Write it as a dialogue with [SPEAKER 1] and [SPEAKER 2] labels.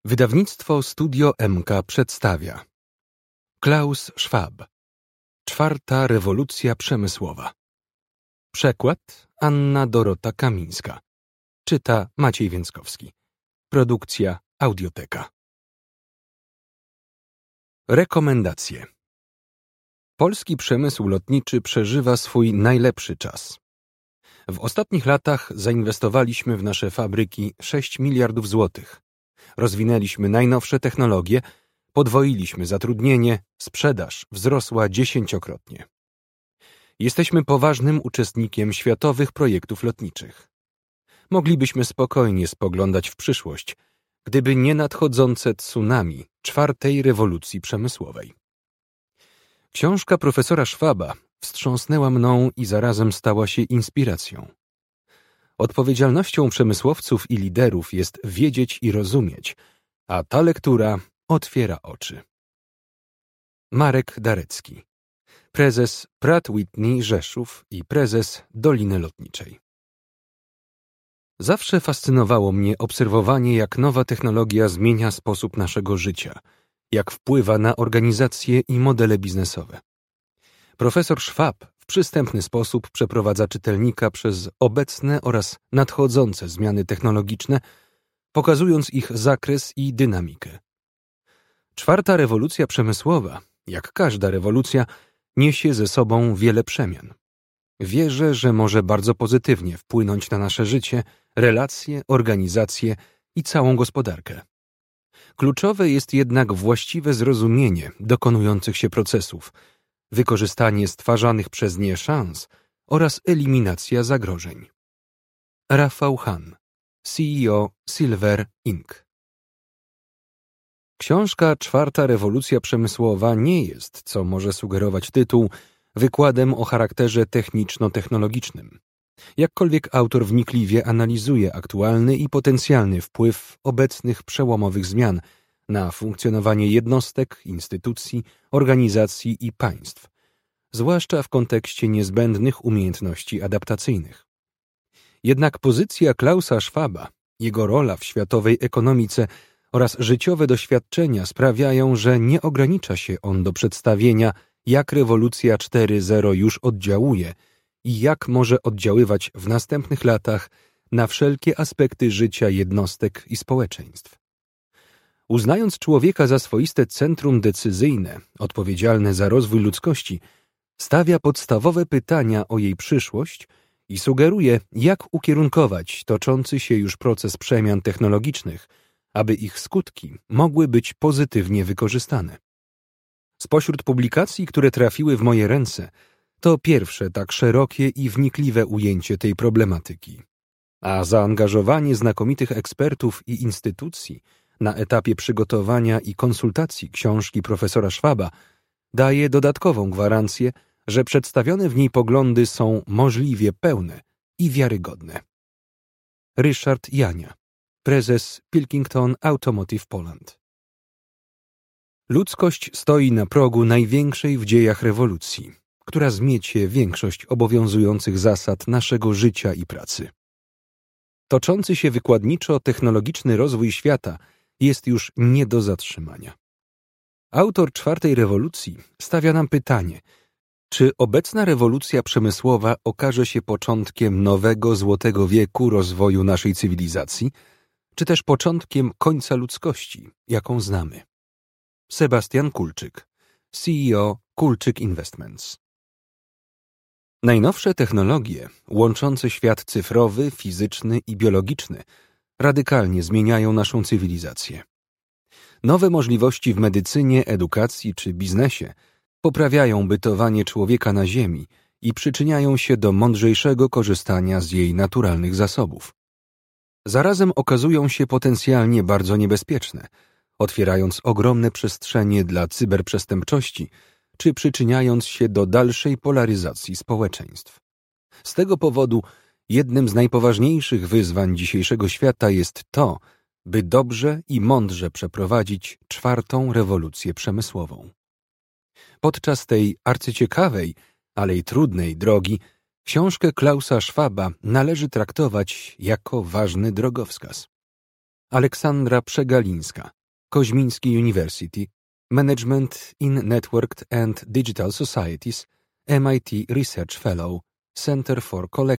[SPEAKER 1] Wydawnictwo Studio MK przedstawia Klaus Schwab. Czwarta rewolucja przemysłowa. Przekład Anna Dorota Kamińska. Czyta Maciej Więckowski. Produkcja Audioteka. Rekomendacje. Polski przemysł lotniczy przeżywa swój najlepszy czas. W ostatnich latach zainwestowaliśmy w nasze fabryki 6 miliardów złotych. Rozwinęliśmy najnowsze technologie, podwoiliśmy zatrudnienie, sprzedaż wzrosła 10-krotnie. Jesteśmy poważnym uczestnikiem światowych projektów lotniczych. Moglibyśmy spokojnie spoglądać w przyszłość, gdyby nie nadchodzące tsunami czwartej rewolucji przemysłowej. Książka profesora Schwaba wstrząsnęła mną i zarazem stała się inspiracją. Odpowiedzialnością przemysłowców i liderów jest wiedzieć i rozumieć, a ta lektura otwiera oczy. Marek Darecki, prezes Pratt Whitney Rzeszów i prezes Doliny Lotniczej. Zawsze fascynowało mnie obserwowanie, jak nowa technologia zmienia sposób naszego życia, jak wpływa na organizacje i modele biznesowe. Profesor Schwab w przystępny sposób przeprowadza czytelnika przez obecne oraz nadchodzące zmiany technologiczne, pokazując ich zakres i dynamikę. Czwarta rewolucja przemysłowa, jak każda rewolucja, niesie ze sobą wiele przemian. Wierzę, że może bardzo pozytywnie wpłynąć na nasze życie, relacje, organizacje i całą gospodarkę. Kluczowe jest jednak właściwe zrozumienie dokonujących się procesów, wykorzystanie stwarzanych przez nie szans oraz eliminacja zagrożeń. Rafał Hahn, CEO Silver Inc. Książka Czwarta rewolucja przemysłowa nie jest, co może sugerować tytuł, wykładem o charakterze techniczno-technologicznym. Jakkolwiek autor wnikliwie analizuje aktualny i potencjalny wpływ obecnych przełomowych zmian na funkcjonowanie jednostek, instytucji, organizacji i państw, zwłaszcza w kontekście niezbędnych umiejętności adaptacyjnych. Jednak pozycja Klausa Schwaba, jego rola w światowej ekonomice oraz życiowe doświadczenia sprawiają, że nie ogranicza się on do przedstawienia, jak rewolucja 4.0 już oddziałuje i jak może oddziaływać w następnych latach na wszelkie aspekty życia jednostek i społeczeństw. Uznając człowieka za swoiste centrum decyzyjne, odpowiedzialne za rozwój ludzkości, stawia podstawowe pytania o jej przyszłość i sugeruje, jak ukierunkować toczący się już proces przemian technologicznych, aby ich skutki mogły być pozytywnie wykorzystane. Spośród publikacji, które trafiły w moje ręce, to pierwsze tak szerokie i wnikliwe ujęcie tej problematyki. A zaangażowanie znakomitych ekspertów i instytucji na etapie przygotowania i konsultacji książki profesora Schwaba daje dodatkową gwarancję, że przedstawione w niej poglądy są możliwie pełne i wiarygodne. Ryszard Jania, prezes Pilkington Automotive Poland. Ludzkość stoi na progu największej w dziejach rewolucji, która zmiecie większość obowiązujących zasad naszego życia i pracy. Toczący się wykładniczo-technologiczny rozwój świata jest już nie do zatrzymania. Autor czwartej rewolucji stawia nam pytanie, czy obecna rewolucja przemysłowa okaże się początkiem nowego złotego wieku rozwoju naszej cywilizacji, czy też początkiem końca ludzkości, jaką znamy. Sebastian Kulczyk, CEO Kulczyk Investments. Najnowsze technologie, łączące świat cyfrowy, fizyczny i biologiczny, radykalnie zmieniają naszą cywilizację. Nowe możliwości w medycynie, edukacji czy biznesie poprawiają bytowanie człowieka na Ziemi i przyczyniają się do mądrzejszego korzystania z jej naturalnych zasobów. Zarazem okazują się potencjalnie bardzo niebezpieczne, otwierając ogromne przestrzenie dla cyberprzestępczości czy przyczyniając się do dalszej polaryzacji społeczeństw. Z tego powodu jednym z najpoważniejszych wyzwań dzisiejszego świata jest to, by dobrze i mądrze przeprowadzić czwartą rewolucję przemysłową. Podczas tej arcyciekawej, ale i trudnej drogi książkę Klausa Schwaba należy traktować jako ważny drogowskaz. Aleksandra Przegalińska, Koźmiński University, Management in Networked and Digital Societies, MIT Research Fellow, Center for Collective